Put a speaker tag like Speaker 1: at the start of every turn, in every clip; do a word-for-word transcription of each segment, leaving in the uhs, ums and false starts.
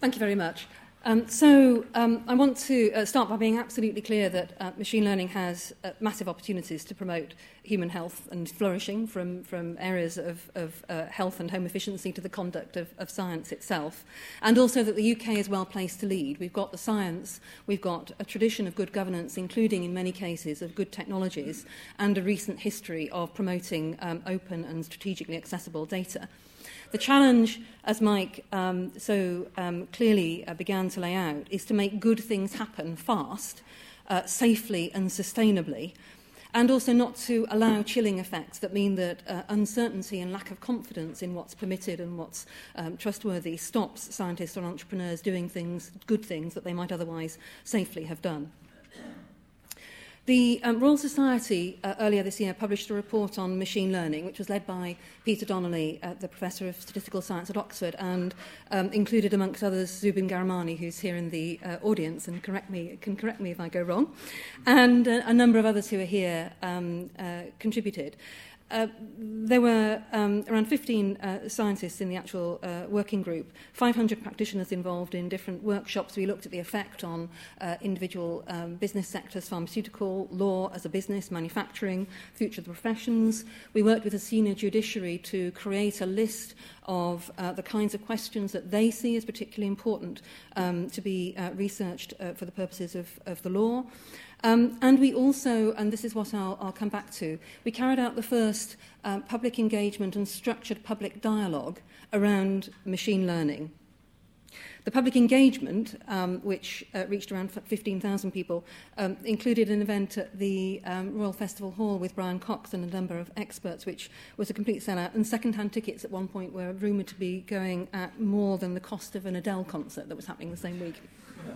Speaker 1: Thank you very much. Um, so um, I want to uh, start by being absolutely clear that uh, machine learning has uh, massive opportunities to promote human health and flourishing, from, from areas of, of uh, health and home efficiency to the conduct of, of science itself, and also that the U K is well placed to lead. We've got the science, we've got a tradition of good governance, including in many cases of good technologies, and a recent history of promoting um, open and strategically accessible data. The challenge, as Mike um, so um, clearly uh, began to lay out, is to make good things happen fast, uh, safely and sustainably, and also not to allow chilling effects that mean that uh, uncertainty and lack of confidence in what's permitted and what's um, trustworthy stops scientists or entrepreneurs doing things, good things, that they might otherwise safely have done. The um, Royal Society uh, earlier this year published a report on machine learning, which was led by Peter Donnelly, uh, the Professor of Statistical Science at Oxford, and um, included, amongst others, Zubin Garamani, who's here in the uh, audience and correct me, can correct me if I go wrong, and uh, a number of others who are here um, uh, contributed. Uh, there were um, around fifteen uh, scientists in the actual uh, working group, five hundred practitioners involved in different workshops. We looked at the effect on uh, individual um, business sectors, pharmaceutical, law as a business, manufacturing, future of the professions. We worked with a senior judiciary to create a list of uh, the kinds of questions that they see as particularly important um, to be uh, researched uh, for the purposes of, of the law. Um, and we also, and this is what I'll, I'll come back to, we carried out the first uh, public engagement and structured public dialogue around machine learning. The public engagement, um, which uh, reached around fifteen thousand people, um, included an event at the um, Royal Festival Hall with Brian Cox and a number of experts, which was a complete sellout, and second-hand tickets at one point were rumoured to be going at more than the cost of an Adele concert that was happening the same week.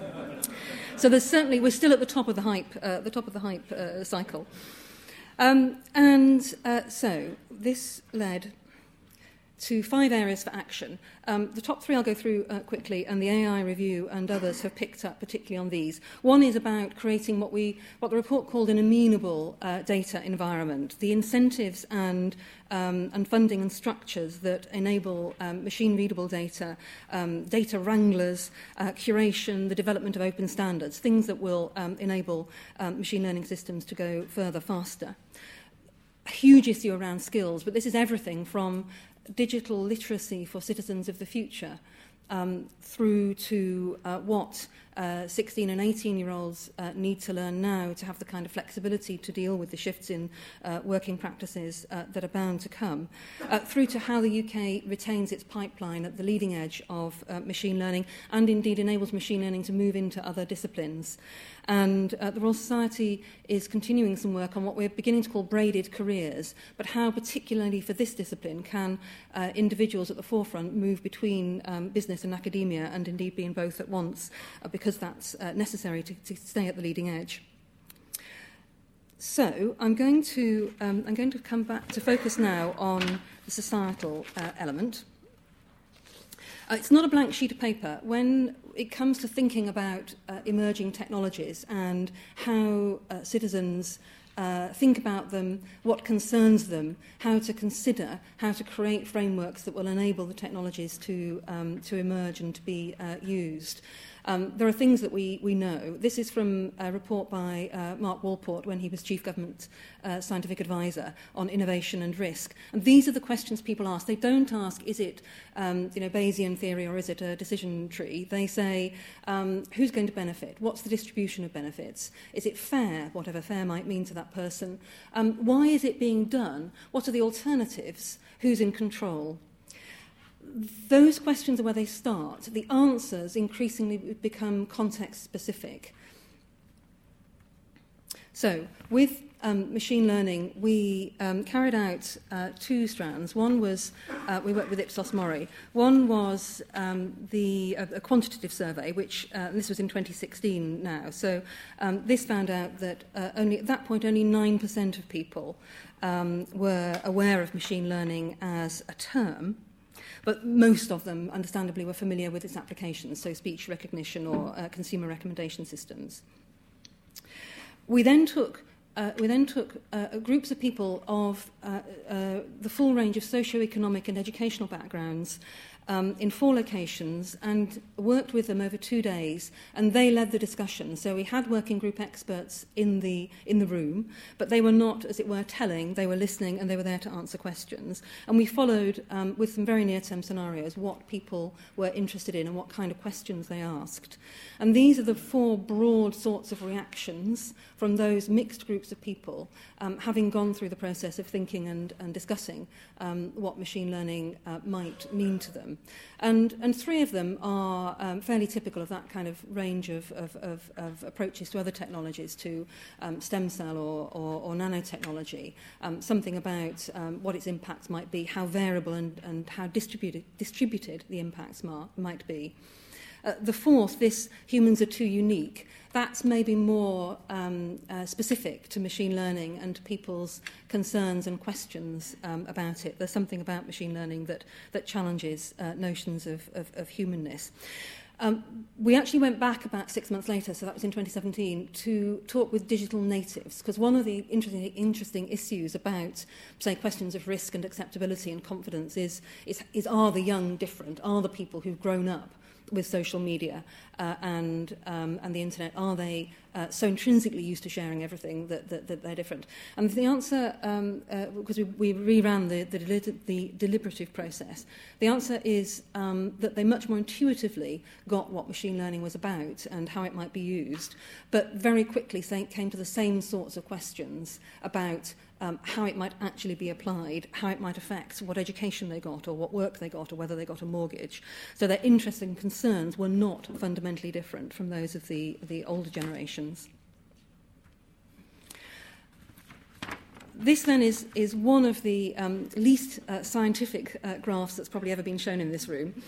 Speaker 1: So there's certainly, we're still at the top of the hype, uh, the top of the hype uh, cycle. Um, and uh, so this led to five areas for action. Um, the top three I'll go through uh, quickly, and the A I review and others have picked up particularly on these. One is about creating what we, what the report called an amenable uh, data environment, the incentives and um, and funding and structures that enable um, machine-readable data, um, data wranglers, uh, curation, the development of open standards, things that will um, enable um, machine learning systems to go further, faster. A huge issue around skills, but this is everything from digital literacy for citizens of the future um, through to uh, what uh, sixteen and eighteen-year-olds uh, need to learn now to have the kind of flexibility to deal with the shifts in uh, working practices uh, that are bound to come, uh, through to how the U K retains its pipeline at the leading edge of uh, machine learning and indeed enables machine learning to move into other disciplines. And uh, the Royal Society is continuing some work on what we're beginning to call braided careers, but how particularly for this discipline can uh, individuals at the forefront move between um, business and academia and indeed be in both at once, uh, because that's uh, necessary to, to stay at the leading edge. So I'm going to um, I'm going to come back to focus now on the societal uh, element. Uh, it's not a blank sheet of paper. When it comes to thinking about uh, emerging technologies and how uh, citizens uh, think about them, what concerns them, how to consider, how to create frameworks that will enable the technologies to, um, to emerge and to be uh, used. Um, there are things that we, we know. This is from a report by uh, Mark Walport when he was Chief Government uh, Scientific Advisor on innovation and risk. And these are the questions people ask. They don't ask, is it um, you know, Bayesian theory or is it a decision tree? They say, um, who's going to benefit? What's the distribution of benefits? Is it fair, whatever fair might mean to that person? Um, why is it being done? What are the alternatives? Who's in control? Those questions are where they start. The answers increasingly become context-specific. So, with um, machine learning, we um, carried out uh, two strands. One was, uh, we worked with Ipsos Mori. One was um, the, uh, a quantitative survey, which, uh, and this was in twenty sixteen now. So, um, this found out that uh, only at that point, only nine percent of people um, were aware of machine learning as a term. But most of them, understandably, were familiar with its applications, so speech recognition or uh, consumer recommendation systems. We then took, uh, we then took uh, groups of people of uh, uh, the full range of socioeconomic and educational backgrounds um, in four locations and worked with them over two days, and they led the discussion. So we had working group experts in the in the room, but they were not, as it were, telling, they were listening, and they were there to answer questions. And we followed, um, with some very near-term scenarios, what people were interested in and what kind of questions they asked. And these are the four broad sorts of reactions from those mixed groups of people, um, having gone through the process of thinking and, and discussing um, what machine learning uh, might mean to them. And, and three of them are um, fairly typical of that kind of range of, of, of, of approaches to other technologies, to um, stem cell or, or, or nanotechnology, um, something about um, what its impacts might be, how variable and, and how distributed, distributed the impacts ma- might be. Uh, the fourth, this humans are too unique, that's maybe more um, uh, specific to machine learning and to people's concerns and questions um, about it. There's something about machine learning that, that challenges uh, notions of, of, of humanness. Um, we actually went back about six months later, so that was in twenty seventeen, to talk with digital natives, because one of the interesting, interesting issues about, say, questions of risk and acceptability and confidence is, is, is are the young different? Are the people who've grown up with social media uh, and um, and the internet, are they uh, so intrinsically used to sharing everything that, that, that they're different? And the answer, um, uh, because we, we reran the, the, deli- the deliberative process, the answer is um, that they much more intuitively got what machine learning was about and how it might be used, but very quickly came to the same sorts of questions about Um, how it might actually be applied, how it might affect what education they got or what work they got or whether they got a mortgage. So their interests and concerns were not fundamentally different from those of the, the older generations. This then is, is one of the um, least uh, scientific uh, graphs that's probably ever been shown in this room.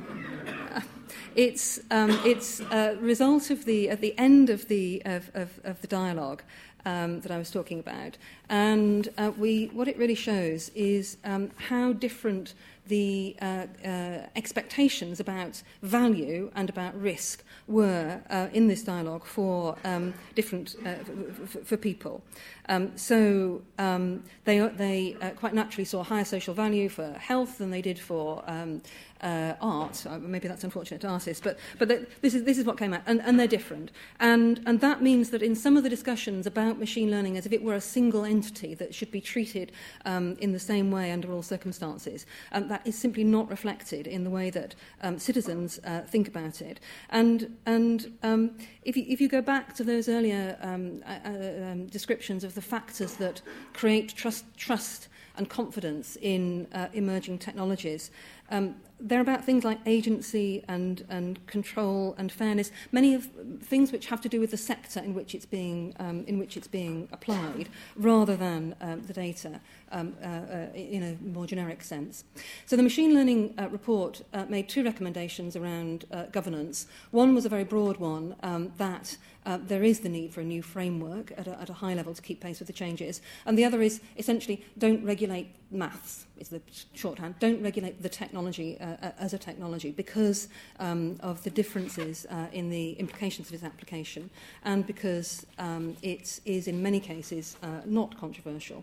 Speaker 1: It's um, it's a result of the at the end of the of, of, of the dialogue um, that I was talking about, and uh, we what it really shows is um, how different the uh, uh, expectations about value and about risk were uh, in this dialogue for um, different uh, for, for people. Um, so um, they they uh, quite naturally saw higher social value for health than they did for um, uh, art. Uh, maybe that's unfortunate to artists, but but the, this is this is what came out, and, and they're different. And and that means that in some of the discussions about machine learning, as if it were a single entity that should be treated um, in the same way under all circumstances, um, that is simply not reflected in the way that um, citizens uh, think about it. And and um, if you if you go back to those earlier um, uh, um, descriptions of the factors that create trust trust and confidence in uh, emerging technologies, um, they're about things like agency and, and control and fairness, many of things which have to do with the sector in which it's being um, in which it's being applied, rather than um, the data um, uh, uh, in a more generic sense. So the machine learning uh, report uh, made two recommendations around uh, governance. One was a very broad one, um, that uh, there is the need for a new framework at a, at a high level to keep pace with the changes, and the other is essentially don't regulate maths, is the shorthand, don't regulate the technology uh, as a technology because um, of the differences uh, in the implications of its application, and because um, it is in many cases uh, not controversial.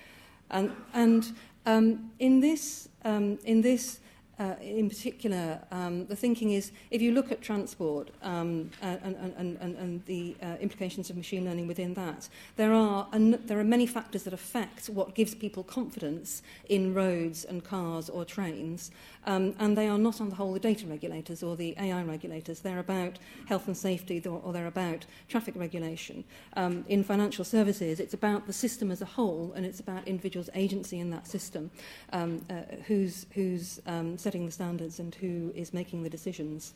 Speaker 1: And, and um, in this, um, in this Uh, in particular, um, the thinking is, if you look at transport um, and, and, and, and the uh, implications of machine learning within that, there are an, there are many factors that affect what gives people confidence in roads and cars or trains, um, and they are not on the whole the data regulators or the A I regulators. They're about health and safety, or they're about traffic regulation. Um, in financial services, it's about the system as a whole, and it's about individuals' agency in that system, um, uh, who's who's um, setting the standards and who is making the decisions.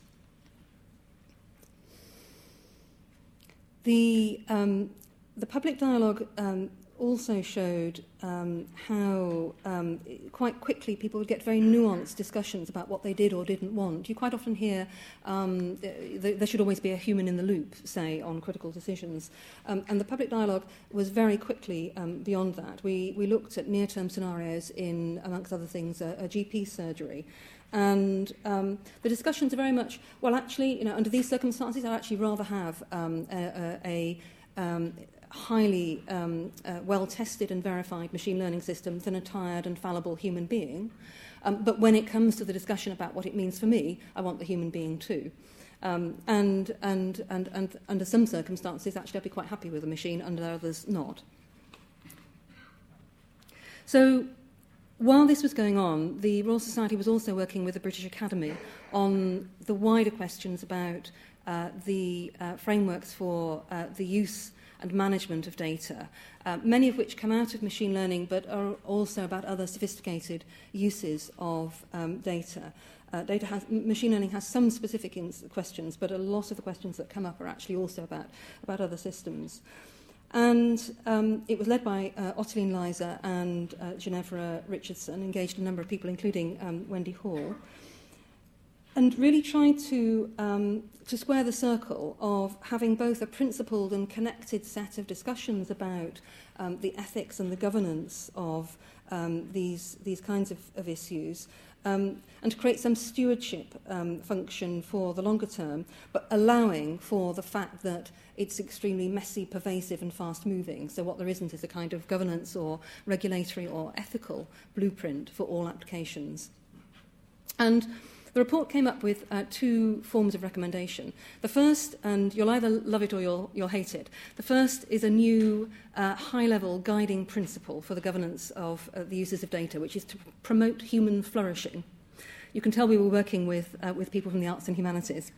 Speaker 1: The, um, the public dialogue um, also showed um, how um, quite quickly people would get very nuanced discussions about what they did or didn't want. You quite often hear um, th- there should always be a human in the loop, say, on critical decisions. Um, and the public dialogue was very quickly um, beyond that. We, we looked at near-term scenarios in, amongst other things, a, a G P surgery. And um, the discussions are very much, well, actually, you know, under these circumstances, I'd actually rather have um, a, a, a um, highly um, uh, well-tested and verified machine learning system than a tired and fallible human being. Um, but when it comes to the discussion about what it means for me, I want the human being too. Um, and, and, and, and under some circumstances, actually, I'd be quite happy with a machine, under others, not. So while this was going on, the Royal Society was also working with the British Academy on the wider questions about uh, the uh, frameworks for uh, the use and management of data, uh, many of which come out of machine learning, but are also about other sophisticated uses of um, data. Uh, data has, machine learning has some specific ins- questions, but a lot of the questions that come up are actually also about, about other systems. And um, it was led by uh, Ottiline Leiser and uh, Ginevra Richardson, engaged a number of people, including um, Wendy Hall, and really tried to, um, to square the circle of having both a principled and connected set of discussions about um, the ethics and the governance of um, these, these kinds of, of issues, um, and to create some stewardship um, function for the longer term, but allowing for the fact that it's extremely messy, pervasive and fast-moving. So what there isn't is a kind of governance or regulatory or ethical blueprint for all applications. And the report came up with uh, two forms of recommendation. The first, and you'll either love it or you'll, you'll hate it, the first is a new uh, high-level guiding principle for the governance of uh, the uses of data, which is to promote human flourishing. You can tell we were working with, uh, with people from the arts and humanities.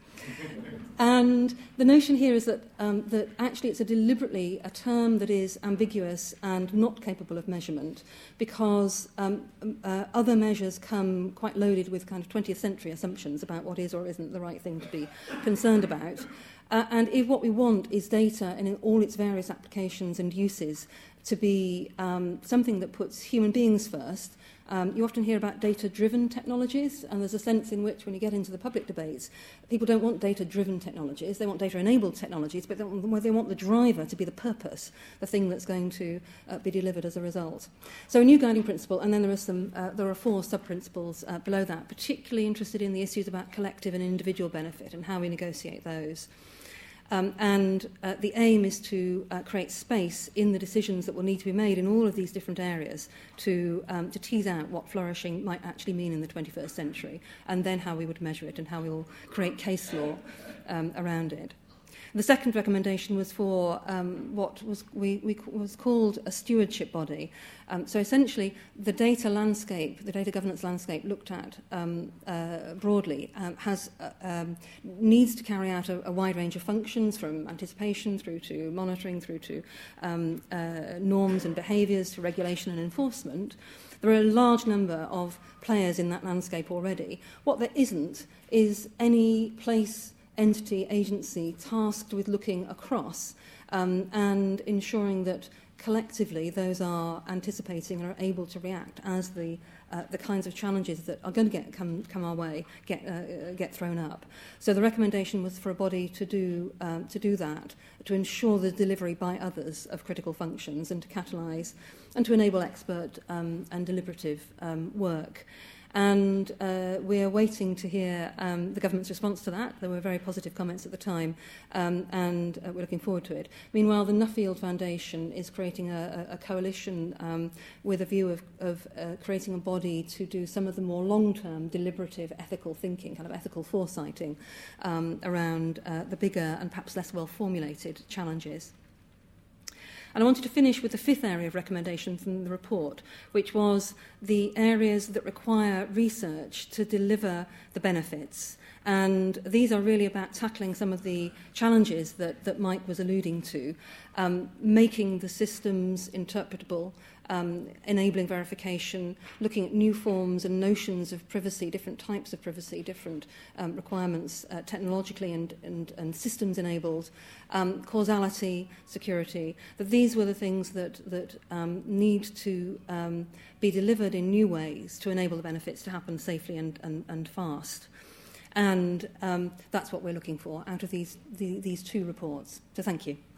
Speaker 1: And the notion here is that, um, that actually it's a deliberately a term that is ambiguous and not capable of measurement, because um, uh, other measures come quite loaded with kind of twentieth century assumptions about what is or isn't the right thing to be concerned about. Uh, and if what we want is data and in all its various applications and uses to be um, something that puts human beings first. Um, you often hear about data-driven technologies, and there's a sense in which, when you get into the public debates, people don't want data-driven technologies, they want data-enabled technologies, but they want, they want the driver to be the purpose, the thing that's going to uh, be delivered as a result. So a new guiding principle, and then there are, some, uh, there are four sub-principles uh, below that, particularly interested in the issues about collective and individual benefit and how we negotiate those. Um, and uh, the aim is to uh, create space in the decisions that will need to be made in all of these different areas to, um, to tease out what flourishing might actually mean in the twenty-first century, and then how we would measure it and how we will create case law um, around it. The second recommendation was for um, what was, we, we was called a stewardship body. Um, so essentially, the data landscape, the data governance landscape looked at um, uh, broadly, um, has, uh, um, needs to carry out a, a wide range of functions, from anticipation through to monitoring, through to um, uh, norms and behaviours, to regulation and enforcement. There are a large number of players in that landscape already. What there isn't is any place, entity, agency tasked with looking across um, and ensuring that collectively those are anticipating and are able to react as the uh, the kinds of challenges that are going to get come come our way get uh, get thrown up. So the recommendation was for a body to do um, to do that, to ensure the delivery by others of critical functions and to catalyse and to enable expert um, and deliberative um, work. And uh, we're waiting to hear um, the government's response to that. There were very positive comments at the time, um, and uh, we're looking forward to it. Meanwhile, the Nuffield Foundation is creating a, a coalition um, with a view of, of uh, creating a body to do some of the more long-term, deliberative, ethical thinking, kind of ethical foresighting um, around uh, the bigger and perhaps less well-formulated challenges. And I wanted to finish with the fifth area of recommendation from the report, which was the areas that require research to deliver the benefits. And these are really about tackling some of the challenges that, that Mike was alluding to, um, making the systems interpretable, um, enabling verification, looking at new forms and notions of privacy, different types of privacy, different um, requirements uh, technologically and, and, and systems enabled, um, causality, security, that these were the things that, that um, need to um, be delivered in new ways to enable the benefits to happen safely and, and, and fast. And um, that's what we're looking for out of these, the, these two reports. So thank you.